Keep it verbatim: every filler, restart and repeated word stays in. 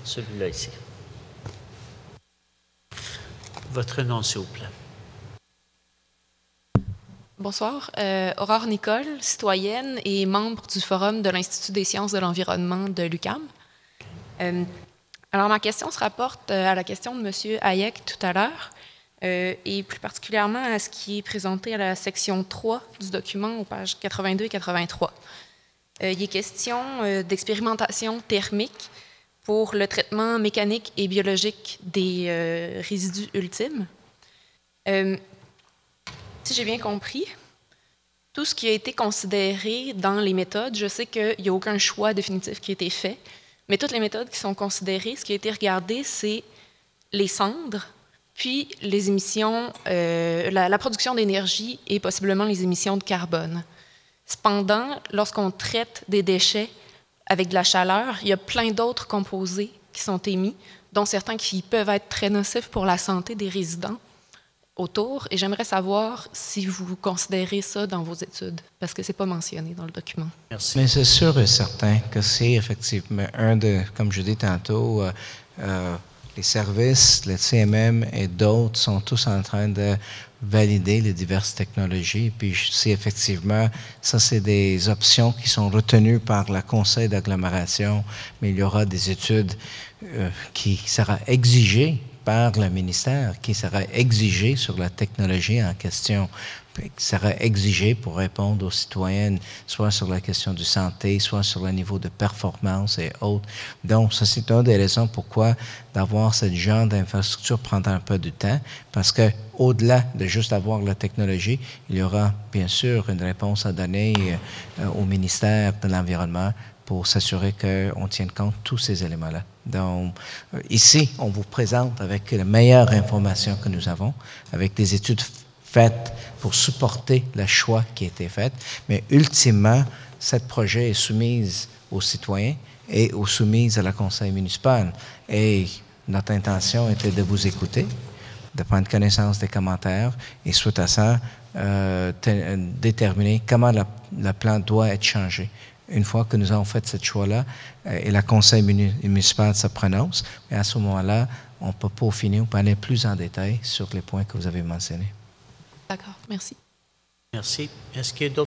celui-là ici. Votre nom, s'il vous plaît. Bonsoir. Euh, Aurore Nicole, citoyenne et membre du Forum de l'Institut des sciences de l'environnement de l'U Q A M. Euh, alors, ma question se rapporte à la question de M. Hayek tout à l'heure, euh, et plus particulièrement à ce qui est présenté à la section trois du document, aux pages quatre-vingt-deux et quatre-vingt-trois. Euh, il est question euh, d'expérimentation thermique pour le traitement mécanique et biologique des euh, résidus ultimes. Euh, si j'ai bien compris, tout ce qui a été considéré dans les méthodes, je sais qu'il n'y a aucun choix définitif qui a été fait, mais toutes les méthodes qui sont considérées, ce qui a été regardé, c'est les cendres, puis les émissions, euh, la, la production d'énergie et possiblement les émissions de carbone. Cependant, lorsqu'on traite des déchets avec de la chaleur, il y a plein d'autres composés qui sont émis, dont certains qui peuvent être très nocifs pour la santé des résidents autour. Et j'aimerais savoir si vous considérez ça dans vos études, parce que ce n'est pas mentionné dans le document. Merci. Mais c'est sûr et certain que c'est effectivement un de, comme je dis tantôt, euh, euh, les services, le C M M et d'autres sont tous en train de valider les diverses technologies. Puis c'est effectivement, ça c'est des options qui sont retenues par le conseil d'agglomération, mais il y aura des études euh, qui seront exigées par le ministère, qui sera exigé sur la technologie en question, qui sera exigé pour répondre aux citoyennes, soit sur la question de santé, soit sur le niveau de performance et autres. Donc, ça, c'est une des raisons pourquoi d'avoir ce genre d'infrastructure prendra un peu de temps, parce que au-delà de juste avoir la technologie, il y aura bien sûr une réponse à donner euh, au ministère de l'Environnement pour s'assurer qu'on tienne compte de tous ces éléments-là. Donc, euh, ici, on vous présente avec la meilleure information que nous avons, avec des études faites pour supporter le choix qui a été fait, mais ultimement, ce projet est soumis aux citoyens et aux soumises à la conseil municipal. Et notre intention était de vous écouter, de prendre connaissance des commentaires et suite à ça, euh, déterminer comment la, la plante doit être changée. Une fois que nous avons fait ce choix-là, euh, et le conseil municipal se prononce, mais à ce moment-là, on peut peaufiner, on peut aller plus en détail sur les points que vous avez mentionnés. D'accord, merci. Merci. Est-ce qu'il y a d'autres